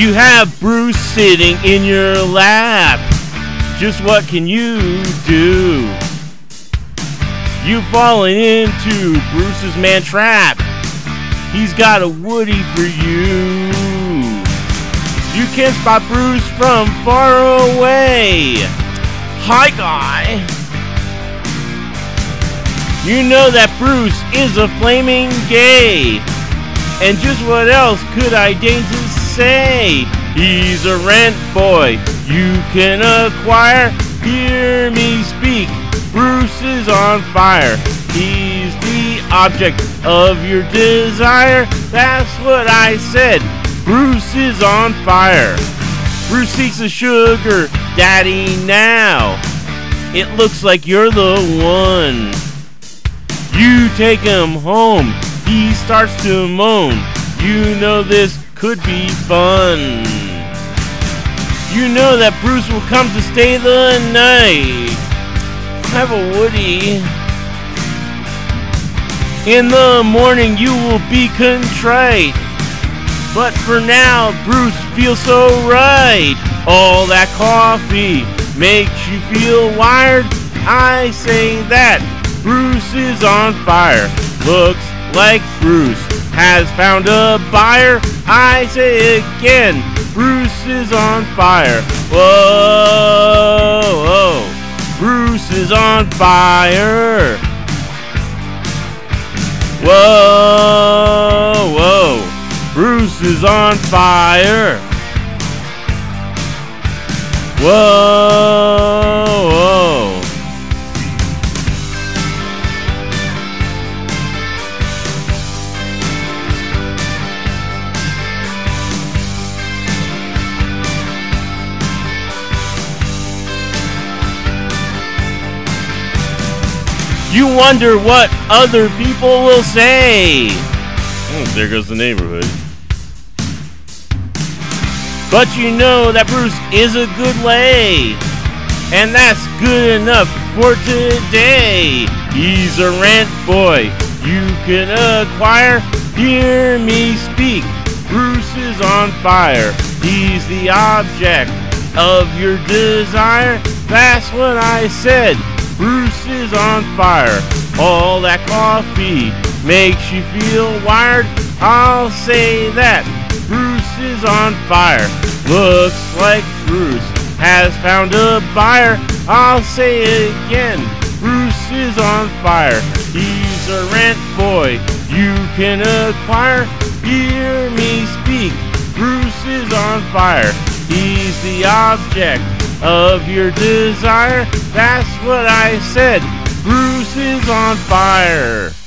You have Bruce sitting in your lap. Just what can you do? You've fallen into Bruce's man trap. He's got a Woody for you. You can spot Bruce from far away. Hi, guy. You know that Bruce is a flaming gay. And just what else could I deign to say? He's a rent boy you can acquire. Hear me speak, Bruce is on fire. He's the object of your desire. That's what I said, Bruce is on fire. Bruce seeks a sugar daddy now. It looks like you're the one. You take him home, he starts to moan. You know this could be fun. You know that Bruce will come to stay the night. Have a Woody. In the morning you will be contrite. But for now, Bruce feels so right. All that coffee makes you feel wired. I say that Bruce is on fire. Looks like Bruce has found a buyer. I say again, Bruce is on fire. Whoa, whoa. Bruce is on fire. Whoa, whoa. Bruce is on fire. Whoa, whoa. You wonder what other people will say. Oh, there goes the neighborhood. But you know that Bruce is a good lay. And that's good enough for today. He's a rent boy you can acquire. Hear me speak, Bruce is on fire. He's the object of your desire. That's what I said, Bruce is on fire. All that coffee makes you feel wired. I'll say that Bruce is on fire. Looks like Bruce has found a buyer. I'll say it again, Bruce is on fire. He's a rent boy you can acquire. Hear me speak, Bruce is on fire. He's the object of your desire. That's what I said, Bruce is on fire.